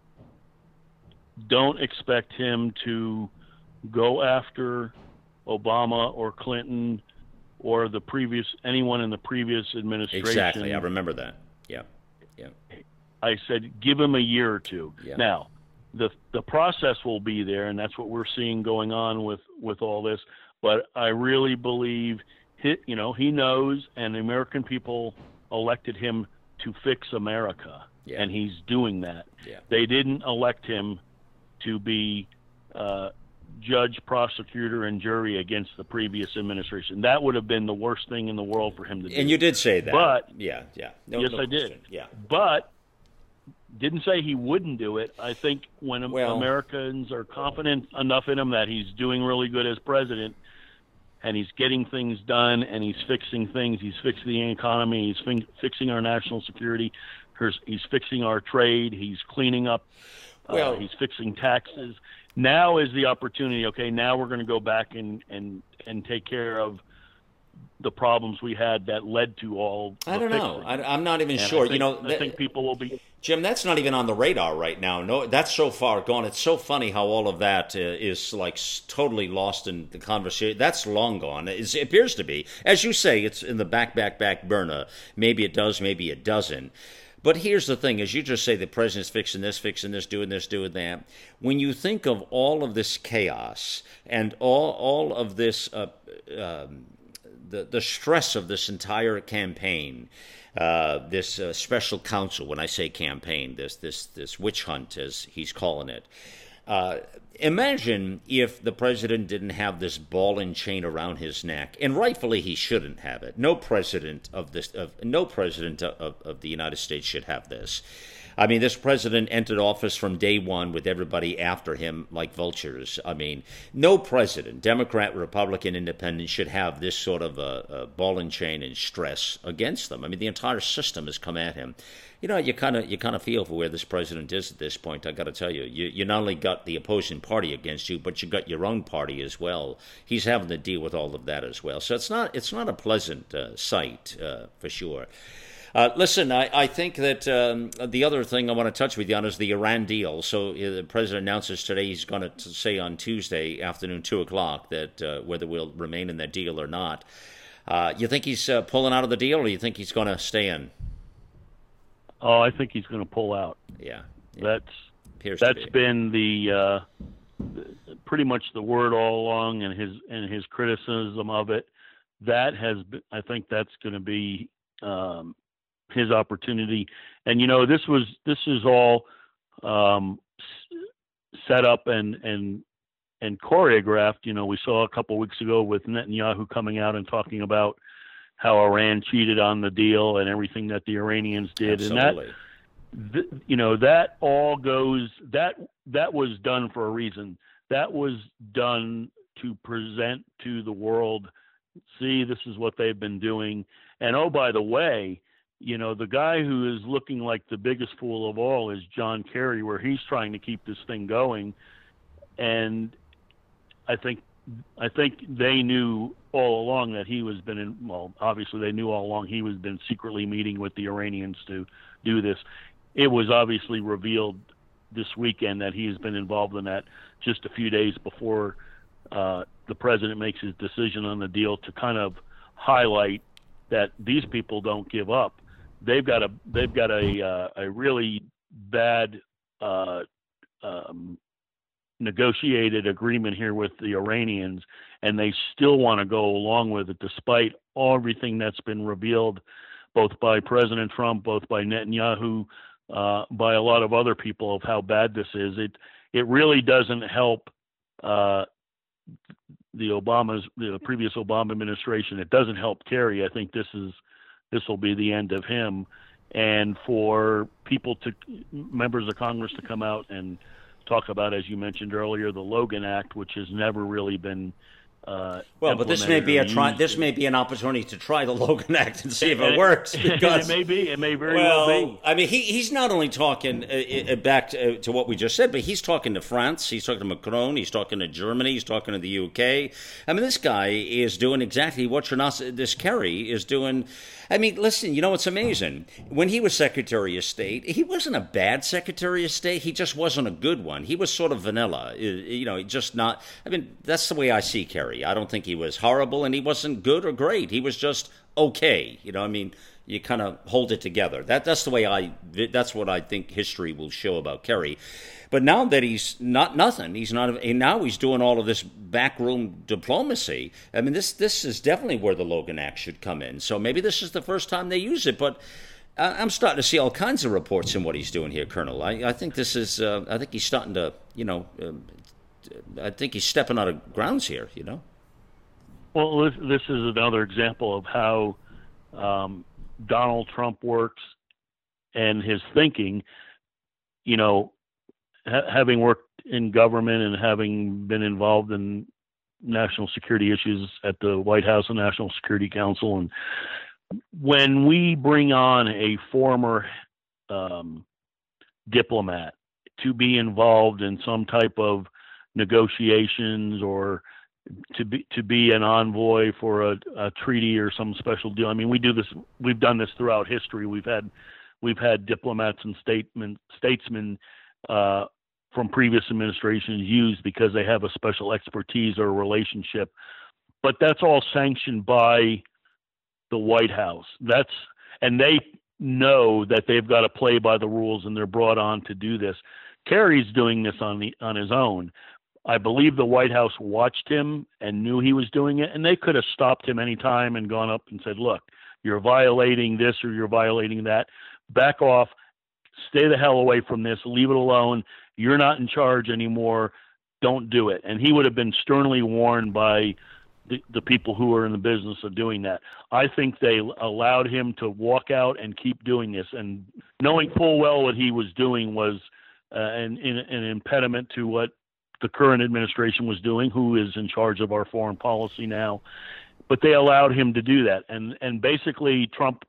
don't expect him to go after Obama or Clinton or the previous anyone in the previous administration. Exactly, I remember that. Yeah, yeah. I said, give him a year or two. Yeah. Now, the the process will be there, and that's what we're seeing going on with, with all this. But I really believe, he, you know, he knows, and the American people elected him to fix America, yeah. and he's doing that. Yeah. They didn't elect him to be uh, judge, prosecutor, and jury against the previous administration. That would have been the worst thing in the world for him to do. And you did say that. But yeah, yeah. No, yes, no I question. did. Yeah. But didn't say he wouldn't do it. I think when well, Americans are confident enough in him that he's doing really good as president, and he's getting things done, and he's fixing things, he's fixing the economy, he's fin- fixing our national security, he's fixing our trade, he's cleaning up, well, uh, he's fixing taxes. Now is the opportunity. Okay, now we're going to go back and, and, and take care of the problems we had that led to all the I don't fixing. know. I, I'm not even and sure. I think, you know, I that, think people will be. Jim, that's not even on the radar right now. No, that's so far gone. It's so funny how all of that uh, is like totally lost in the conversation. That's long gone. It's, it appears to be, as you say, it's in the back, back, back burner. Maybe it does. Maybe it doesn't. But here's the thing, as you just say, the president's fixing this, fixing this, doing this, doing that. When you think of all of this chaos and all all of this, uh, um, the the stress of this entire campaign, uh, this uh, special counsel, when I say campaign, this this this witch hunt, as he's calling it. Uh, imagine if the president didn't have this ball and chain around his neck, and rightfully he shouldn't have it. No president of this, of no president of, of the United States should have this. I mean, this president entered office from day one with everybody after him like vultures. I mean, no president, Democrat, Republican, Independent, should have this sort of a, a ball and chain and stress against them. I mean, the entire system has come at him. You know, you kind of you kind of feel for where this president is at this point. I got to tell you, you you not only got the opposing party against you, but you got your own party as well. He's having to deal with all of that as well. So it's not it's not a pleasant uh, sight uh, for sure. Uh, listen, I, I think that um, the other thing I want to touch with you on is the Iran deal. So uh, the president announces today he's going to say on Tuesday afternoon, two o'clock, that uh, whether we'll remain in that deal or not. Uh, you think he's uh, pulling out of the deal, or you think he's going to stay in? Oh, I think he's going to pull out. Yeah, yeah. That's Appears that's to be. been the uh, pretty much the word all along, and his and his criticism of it. That has been, I think that's going to be um, his opportunity. And you know, this was this is all um, set up and and and choreographed. You know, we saw a couple weeks ago with Netanyahu coming out and talking about how Iran cheated on the deal and everything that the Iranians did. Absolutely. And that, th- you know, that all goes, that, that was done for a reason. That was done to present to the world, see, this is what they've been doing. And oh, by the way, you know, the guy who is looking like the biggest fool of all is John Kerry, where he's trying to keep this thing going. And I think, I think they knew all along that he was been in, well, obviously they knew all along he was been secretly meeting with the Iranians to do this. It was obviously revealed this weekend that he has been involved in that just a few days before uh, the president makes his decision on the deal, to kind of highlight that these people don't give up. They've got a, they've got a, uh, a really bad, uh, um, negotiated agreement here with the Iranians, and they still want to go along with it despite everything that's been revealed both by President Trump, both by Netanyahu, uh, by a lot of other people of how bad this is. It it really doesn't help uh, the Obama's the previous Obama administration. It doesn't help Kerry. I think this is this will be the end of him. And for people to members of Congress to come out and talk about, as you mentioned earlier, the Logan Act, which has never really been uh, well, but this may be a try. This may be an opportunity to try the Logan Act and see if it, it works. Because, it may be. It may very well, well be. I mean, he he's not only talking uh, back to, uh, to what we just said, but he's talking to France. He's talking to Macron. He's talking to Germany. He's talking to the U K. I mean, this guy is doing exactly what Chernos- this Kerry is doing. I mean, listen, you know, it's amazing. When he was Secretary of State, he wasn't a bad Secretary of State. He just wasn't a good one. He was sort of vanilla, you know, just not. I mean, that's the way I see Kerry. I don't think he was horrible, and he wasn't good or great. He was just okay. You know, I mean, you kind of hold it together. That That's the way I, that's what I think history will show about Kerry. But now that he's not nothing, he's not. Now he's doing all of this backroom diplomacy. I mean, this this is definitely where the Logan Act should come in. So maybe this is the first time they use it. But I'm starting to see all kinds of reports in what he's doing here, Colonel. I, I think this is. Uh, I think he's starting to. You know, uh, I think he's stepping out of grounds here. You know. Well, this, this is another example of how um, Donald Trump works and his thinking. You know. Having worked in government and having been involved in national security issues at the White House and National Security Council, and when we bring on a former um, diplomat to be involved in some type of negotiations or to be to be an envoy for a, a treaty or some special deal, I mean, we do this. We've done this throughout history. We've had we've had diplomats and statesmen statesmen. Uh, from previous administrations used because they have a special expertise or a relationship. But that's all sanctioned by the White House. That's and they know that they've got to play by the rules, and they're brought on to do this. Kerry's doing this on the on his own. I believe the White House watched him and knew he was doing it, and they could have stopped him any time and gone up and said, look, you're violating this or you're violating that. Back off. Stay the hell away from this. Leave it alone. You're not in charge anymore. Don't do it. And he would have been sternly warned by the, the people who are in the business of doing that. I think they allowed him to walk out and keep doing this. And knowing full well what he was doing was uh, an, an impediment to what the current administration was doing, who is in charge of our foreign policy now. But they allowed him to do that. And, and basically Trump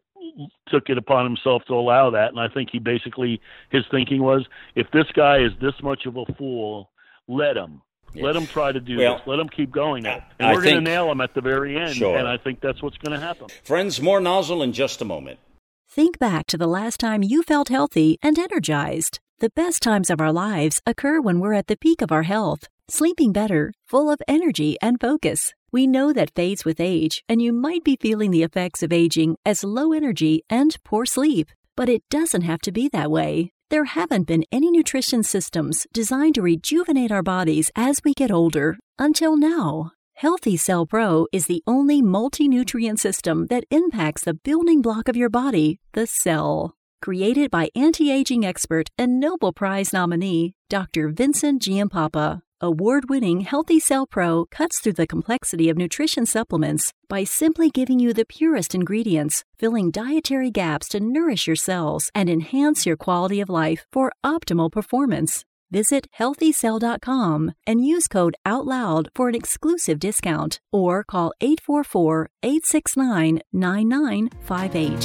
took it upon himself to allow that, and I think he basically his thinking was, if this guy is this much of a fool, let him, yeah. let him try to do well, this, let him keep going, and I we're going to nail him at the very end. Sure. And I think that's what's going to happen. Friends, more nozzle in just a moment. Think back to the last time you felt healthy and energized. The best times of our lives occur when we're at the peak of our health, sleeping better, full of energy and focus. We know that fades with age, and you might be feeling the effects of aging as low energy and poor sleep. But it doesn't have to be that way. There haven't been any nutrition systems designed to rejuvenate our bodies as we get older until now. Healthy Cell Pro is the only multi-nutrient system that impacts the building block of your body, the cell. Created by anti-aging expert and Nobel Prize nominee, Doctor Vincent Giampapa. Award-winning Healthy Cell Pro cuts through the complexity of nutrition supplements by simply giving you the purest ingredients, filling dietary gaps to nourish your cells and enhance your quality of life for optimal performance. Visit healthy cell dot com and use code OUTLOUD for an exclusive discount, or call eight four four, eight six nine, nine nine five eight.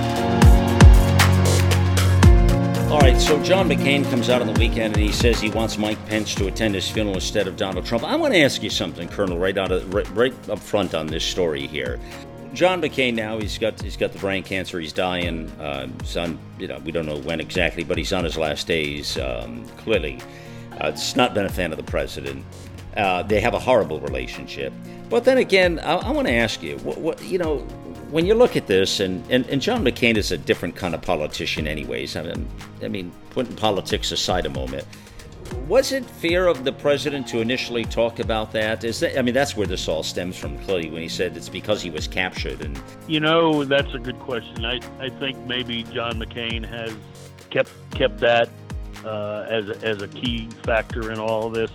All right, so John McCain comes out on the weekend and he says he wants Mike Pence to attend his funeral instead of Donald Trump. I want to ask you something, Colonel, right out of right, right up front on this story here. John McCain now, he's got he's got the brain cancer, he's dying. Uh, he's on, you know, we don't know when exactly, but he's on his last days. Um, clearly, uh, it's not been a fan of the president. Uh, they have a horrible relationship. But then again, I, I want to ask you, what, what you know. When you look at this, and, and, and John McCain is a different kind of politician anyways, I mean, I mean, putting politics aside a moment, was it fear of the president to initially talk about that? Is that, I mean, that's where this all stems from, clearly, when he said it's because he was captured. And You know, that's a good question. I, I think maybe John McCain has kept kept that uh, as a, as a key factor in all of this.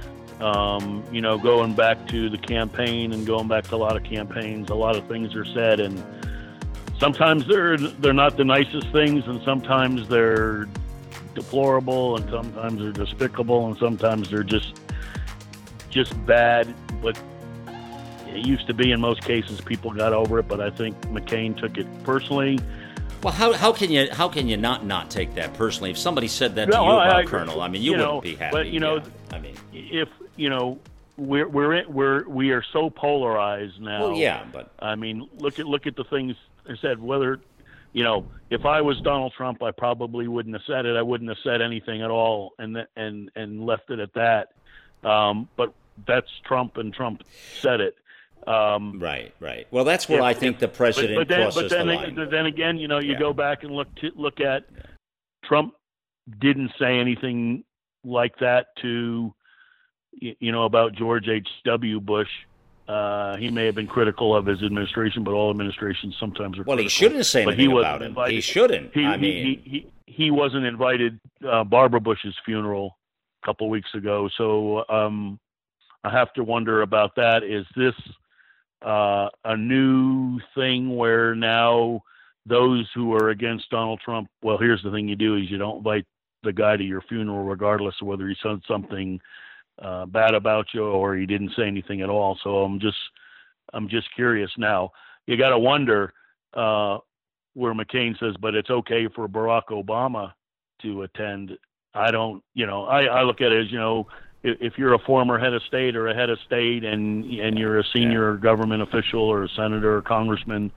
Um, you know, going back to the campaign and going back to a lot of campaigns, a lot of things are said, and sometimes they're they're not the nicest things, and sometimes they're deplorable, and sometimes they're despicable, and sometimes they're just just bad. But it used to be, in most cases, people got over it. But I think McCain took it personally. Well, how how can you how can you not not take that personally? If somebody said that to no, you I, about I, Colonel, I mean, you, you wouldn't know, be happy. But you know, yeah. I mean, if you know, we're we're in, we're we are so polarized now. Well, yeah, but I mean, look at look at the things I said. Whether you know, if I was Donald Trump, I probably wouldn't have said it. I wouldn't have said anything at all, and and and left it at that. Um, but that's Trump, and Trump said it. Um, right, right. Well, that's where if, I think if, the president but, but then, crosses but then, the line. But then again, you know, you yeah. go back and look to, look at yeah. Trump didn't say anything like that to, you know, about George H W. Bush. Uh, he may have been critical of his administration, but all administrations sometimes are. Well, critical. he shouldn't say anything about him. Invited. He shouldn't. He, I mean, he, he, he wasn't invited. Uh, Barbara Bush's funeral a couple weeks ago, so um, I have to wonder about that. Is this uh, a new thing where now those who are against Donald Trump? Well, here's the thing: you do is you don't invite the guy to your funeral, regardless of whether he said something uh, bad about you or he didn't say anything at all. So I'm just, I'm just curious now. You got to wonder uh, where McCain says, but it's okay for Barack Obama to attend. I don't, you know, I, I look at it as, you know, if, if you're a former head of state or a head of state and and you're a senior yeah. government official or a senator or congressman,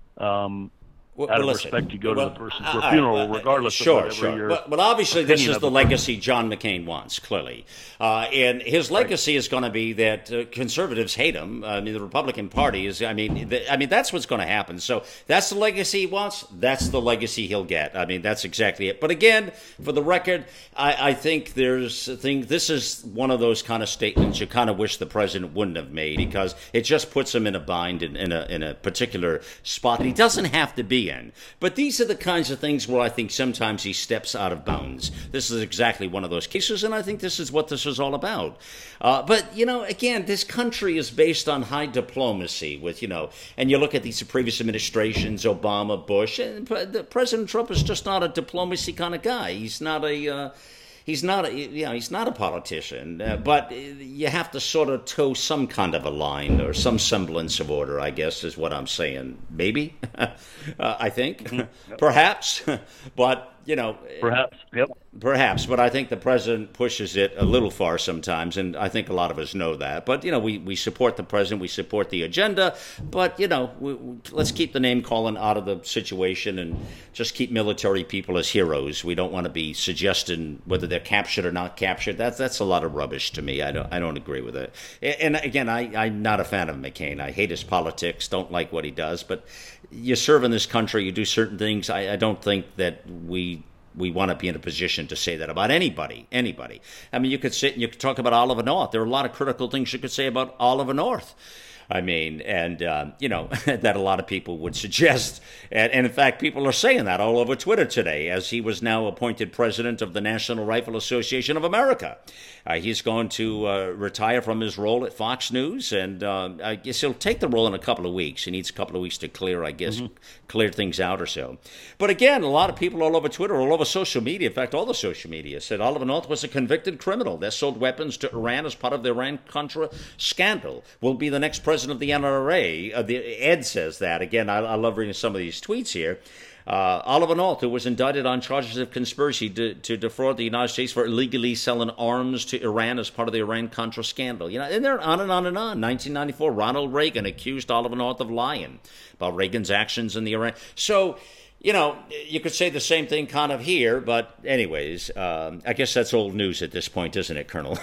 um, Well, out of well, listen, respect, you go well, to the person for a I, funeral, I, regardless sure, of whatever sure. your But, but obviously, this is the, the legacy John McCain wants, clearly. Uh, and his legacy right. is going to be that uh, conservatives hate him. I mean, the Republican Party is, I mean, the, I mean, that's what's going to happen. So that's the legacy he wants. That's the legacy he'll get. I mean, that's exactly it. But again, for the record, I, I think there's a thing, this is one of those kind of statements you kind of wish the president wouldn't have made, because it just puts him in a bind in, in, a, in a particular spot that he doesn't have to be in. But these are the kinds of things where I think sometimes he steps out of bounds. This is exactly one of those cases, and I think this is what this is all about. Uh, but, you know, again, this country is based on high diplomacy with, you know, and you look at these previous administrations, Obama, Bush, and President Trump is just not a diplomacy kind of guy. He's not a... Uh, He's not, a, you know, he's not a politician, uh, but you have to sort of toe some kind of a line or some semblance of order, I guess, is what I'm saying. Maybe, uh, I think, yep. Perhaps, but, you know. Perhaps, yep. Perhaps, but I think the president pushes it a little far sometimes, and I think a lot of us know that. But, you know, we, we support the president, we support the agenda, but, you know, we, we, let's keep the name-calling out of the situation and just keep military people as heroes. We don't want to be suggesting whether they're captured or not captured. That's that's a lot of rubbish to me. I don't I don't agree with it. And, again, I, I'm not a fan of McCain. I hate his politics, don't like what he does, but you serve in this country, you do certain things. I, I don't think that we... we want to be in a position to say that about anybody, anybody. I mean, you could sit and you could talk about Oliver North. There are a lot of critical things you could say about Oliver North. I mean, and, uh, you know, that a lot of people would suggest. And, and in fact, people are saying that all over Twitter today, as he was now appointed president of the National Rifle Association of America. Uh, he's going to uh, retire from his role at Fox News, and uh, I guess he'll take the role in a couple of weeks. He needs a couple of weeks to clear, I guess, mm-hmm. clear things out or so. But again, a lot of people all over Twitter, all over social media, in fact, all the social media, said Oliver North was a convicted criminal that sold weapons to Iran as part of the Iran-Contra scandal. Will be the next president of the N R A. Uh, the, Ed says that. Again, I, I love reading some of these tweets here. Uh, Oliver North, who was indicted on charges of conspiracy to, to defraud the United States for illegally selling arms to Iran as part of the Iran-Contra scandal. You know, and they're on and on and on. nineteen ninety-four, Ronald Reagan accused Oliver North of lying about Reagan's actions in the Iran. So, you know, you could say the same thing kind of here, but anyways, um, I guess that's old news at this point, isn't it, Colonel?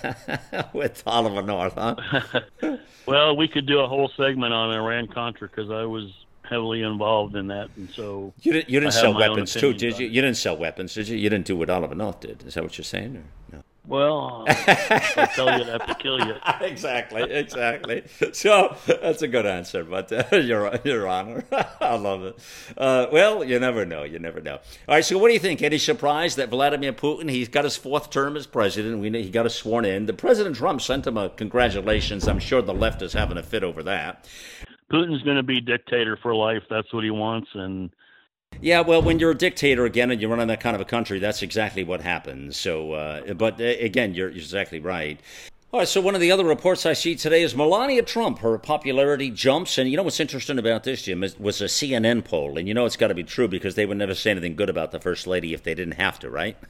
With Oliver North, huh? Well, we could do a whole segment on Iran-Contra because I was heavily involved in that, and so you didn't, you didn't sell weapons too, did you? You didn't sell weapons, did you? You didn't do what Oliver North did. Is that what you're saying? Or no? Well, if I tell you, I'd have to kill you. Exactly, exactly. So that's a good answer, but uh, Your Your Honor, I love it. Uh, well, you never know. You never know. All right. So, what do you think? Any surprise that Vladimir Putin, he's got his fourth term as president? We know he got us sworn in. The President Trump sent him a congratulations. I'm sure the left is having a fit over that. Putin's going to be dictator for life. That's what he wants, and. Yeah, well, when you're a dictator again and you're running that kind of a country, that's exactly what happens. So, uh, but uh, again, you're, you're exactly right. All right, so one of the other reports I see today is Melania Trump. Her popularity jumps. And you know what's interesting about this, Jim, is, was a C N N poll. And you know it's got to be true because they would never say anything good about the First Lady if they didn't have to, right?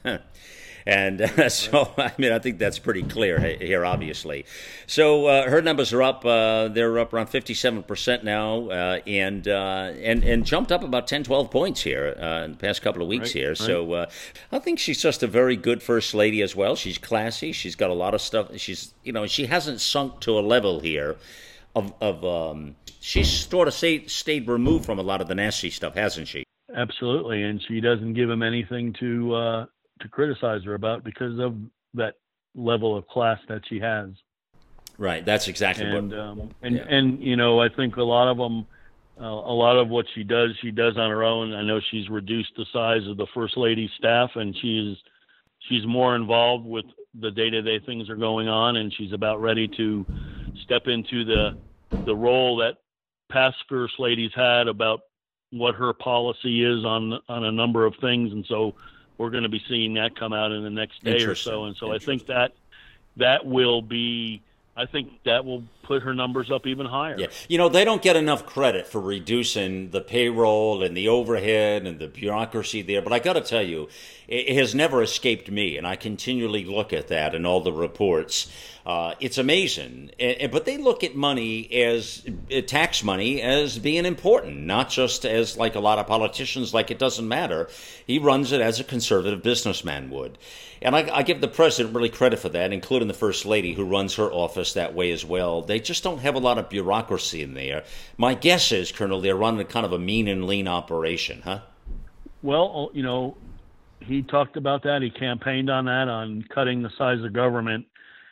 And uh, so, I mean, I think that's pretty clear here, obviously. So uh, her numbers are up. Uh, they're up around fifty-seven percent now uh, and, uh, and and jumped up about ten, twelve points here uh, in the past couple of weeks right, here. Right. So uh, I think she's just a very good First Lady as well. She's classy. She's got a lot of stuff. She's, you know, she hasn't sunk to a level here of, of um, she's sort of stayed, stayed removed from a lot of the nasty stuff, hasn't she? Absolutely. And she doesn't give him anything to... Uh... to criticize her about because of that level of class that she has. Right, that's exactly and, what. Um, and yeah. and you know, I think a lot of them, uh, a lot of what she does, she does on her own. I know she's reduced the size of the First Lady's staff, and she's she's more involved with the day-to-day things that are going on, and she's about ready to step into the the role that past First Ladies had about what her policy is on on a number of things, and so. We're going to be seeing that come out in the next day or so. And so I think that that will be, I think that will put her numbers up even higher. Yeah. You know, they don't get enough credit for reducing the payroll and the overhead and the bureaucracy there. But I got to tell you, it has never escaped me. And I continually look at that in all the reports. Uh, it's amazing. But they look at money as tax money as being important, not just as like a lot of politicians, like it doesn't matter. He runs it as a conservative businessman would. And I, I give the president really credit for that, including the First Lady who runs her office that way as well. They just don't have a lot of bureaucracy in there. My guess is, Colonel, they're running kind of a mean and lean operation, huh? Well, you know, he talked about that. He campaigned on that, on cutting the size of government.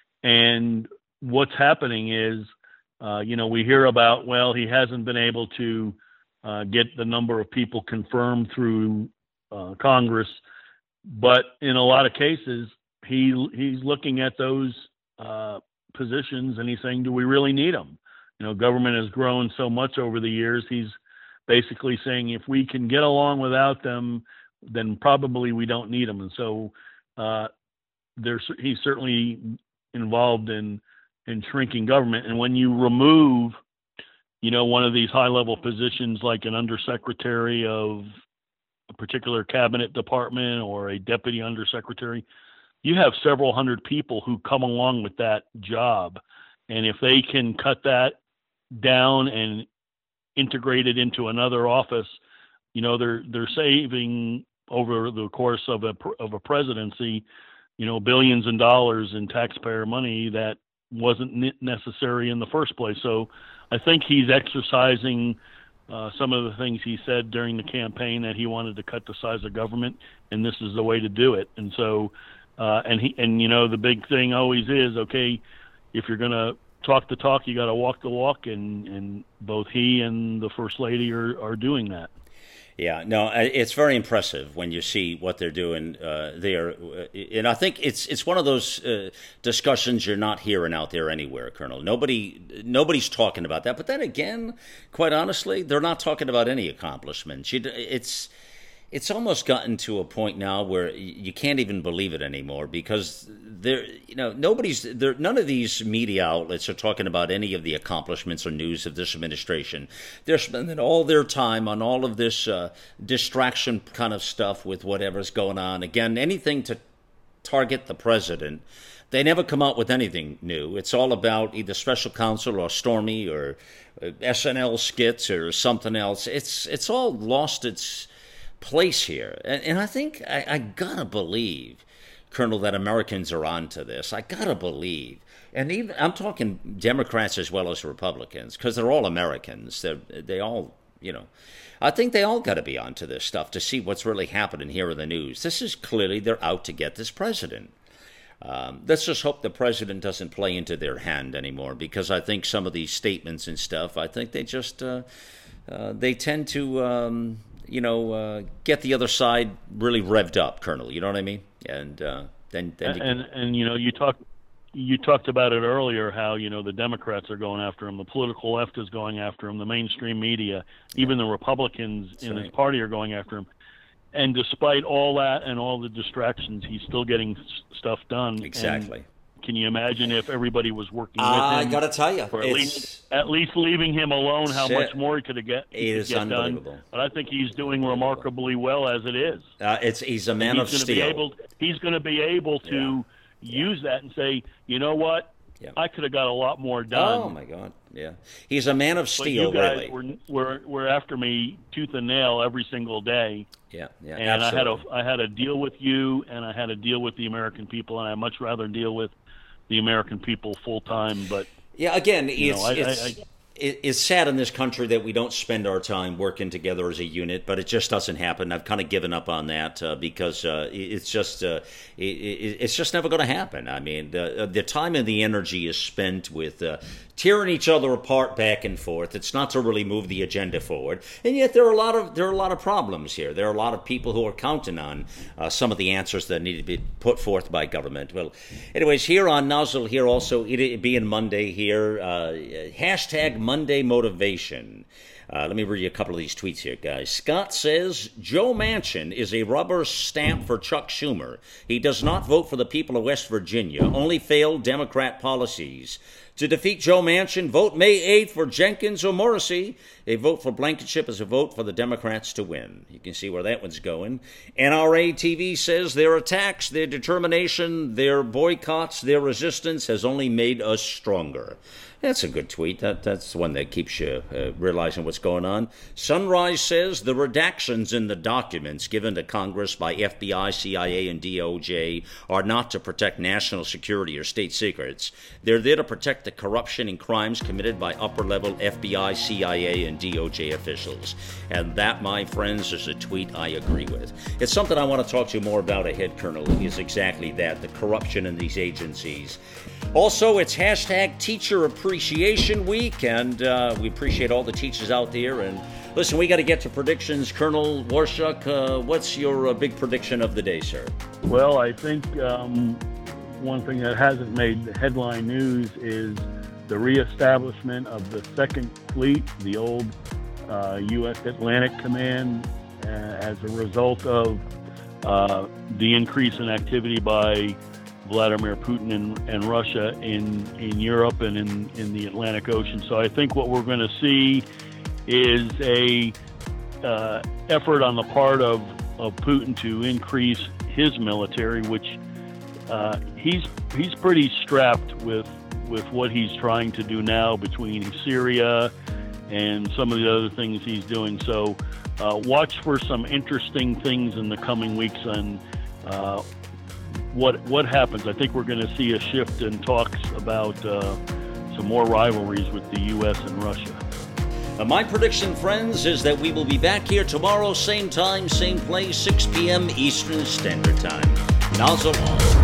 And what's happening is, uh, you know, we hear about, well, he hasn't been able to uh, get the number of people confirmed through uh, Congress. But in a lot of cases, he he's looking at those uh, positions and he's saying, do we really need them? You know, government has grown so much over the years. He's basically saying if we can get along without them, then probably we don't need them. And so uh, there's he's certainly involved in in shrinking government. And when you remove, you know, one of these high level positions like an undersecretary of a particular cabinet department or a deputy undersecretary, you have several hundred people who come along with that job. And if they can cut that down and integrate it into another office, you know, they're they're saving over the course of a of a presidency, you know, billions in dollars in taxpayer money that wasn't necessary in the first place. So I think he's exercising Uh, some of the things he said during the campaign, that he wanted to cut the size of government, and this is the way to do it. And so, uh, and he, and you know, the big thing always is, okay, if you're going to talk the talk, you got to walk the walk, and, and both he and the First Lady are, are doing that. Yeah, no, it's very impressive when you see what they're doing uh, there, and I think it's it's one of those uh, discussions you're not hearing out there anywhere, Colonel. Nobody, nobody's talking about that. But then again, quite honestly, they're not talking about any accomplishments. You, it's it's almost gotten to a point now where you can't even believe it anymore because there, you know, nobody's there. None of these media outlets are talking about any of the accomplishments or news of this administration. They're spending all their time on all of this uh, distraction kind of stuff with whatever's going on. Again, anything to target the president. They never come out with anything new. It's all about either special counsel or Stormy or uh, S N L skits or something else. It's it's all lost its place here. And, and I think I, I gotta believe, Colonel, that Americans are onto this. I gotta believe. And even I'm talking Democrats as well as Republicans, because they're all Americans. They're, they all, you know, I think they all got to be onto this stuff to see what's really happening here in the news. This is clearly they're out to get this president. Um, let's just hope the president doesn't play into their hand anymore, because I think some of these statements and stuff, I think they just uh, uh, they tend to um, you know uh, get the other side really revved up, Colonel. You know what I mean? And uh, then, then you and, and and you know you talked you talked about it earlier, how you know the Democrats are going after him, the political left is going after him, the mainstream media, even the Republicans That's in right. his party are going after him. And despite all that and all the distractions, he's still getting s- stuff done. Exactly. And can you imagine if everybody was working uh, with him? I got to tell you, or at least at least leaving him alone, how much more he could have get. It is get unbelievable. Done. But I think he's doing remarkably well as it is. Uh, it's he's a man he's of gonna steel. Be able, he's going to be able to yeah. use yeah. that and say, you know what? Yeah. I could have got a lot more done. Oh my God! Yeah, he's a man of steel. But you guys really, were, were were after me tooth and nail every single day. Yeah, yeah, and absolutely. I had a I had to deal with you, and I had to deal with the American people, and I much rather deal with the American people full time. But yeah, again, it's know, I, it's. I, I, It's sad in this country that we don't spend our time working together as a unit, but it just doesn't happen. I've kind of given up on that uh, because uh, it's just uh, it, it's just never going to happen. I mean, the, the time and the energy is spent with uh, tearing each other apart back and forth. It's not to really move the agenda forward, and yet there are a lot of there are a lot of problems here. There are a lot of people who are counting on uh, some of the answers that need to be put forth by government. Well, anyways, here on Nozzle, here also it being Monday here, uh, hashtag Monday Motivation. Uh, let me read you a couple of these tweets here, guys. Scott says, Joe Manchin is a rubber stamp for Chuck Schumer. He does not vote for the people of West Virginia, only failed Democrat policies. To defeat Joe Manchin, vote May eighth for Jenkins or Morrissey. A vote for Blankenship is a vote for the Democrats to win. You can see where that one's going. N R A T V says their attacks, their determination, their boycotts, their resistance has only made us stronger. That's a good tweet. That, that's one that keeps you uh, realizing what's going on. Sunrise says the redactions in the documents given to Congress by F B I, C I A, and D O J are not to protect national security or state secrets. They're there to protect the corruption and crimes committed by upper-level F B I, C I A, and D O J officials. And that, my friends, is a tweet I agree with. It's something I want to talk to you more about ahead, Colonel, is exactly that, the corruption in these agencies. Also, it's hashtag Teacher Appreciation Week, and uh, we appreciate all the teachers out there. And listen, we got to get to predictions. Colonel Warshuk, uh, what's your uh, big prediction of the day, sir? Well, I think um, one thing that hasn't made headline news is the reestablishment of the Second Fleet, the old uh, U S Atlantic Command, uh, as a result of uh, the increase in activity by Vladimir Putin and, and Russia in, in Europe and in, in the Atlantic Ocean. So I think what we're going to see is a uh, effort on the part of, of Putin to increase his military, which uh, he's he's pretty strapped with with what he's trying to do now between Syria and some of the other things he's doing. So uh, watch for some interesting things in the coming weeks on uh, what what happens. I think we're going to see a shift in talks about uh, some more rivalries with the U S and Russia. Uh, my prediction, friends, is that we will be back here tomorrow, same time, same place, six p.m. Eastern Standard Time. Nozzle on.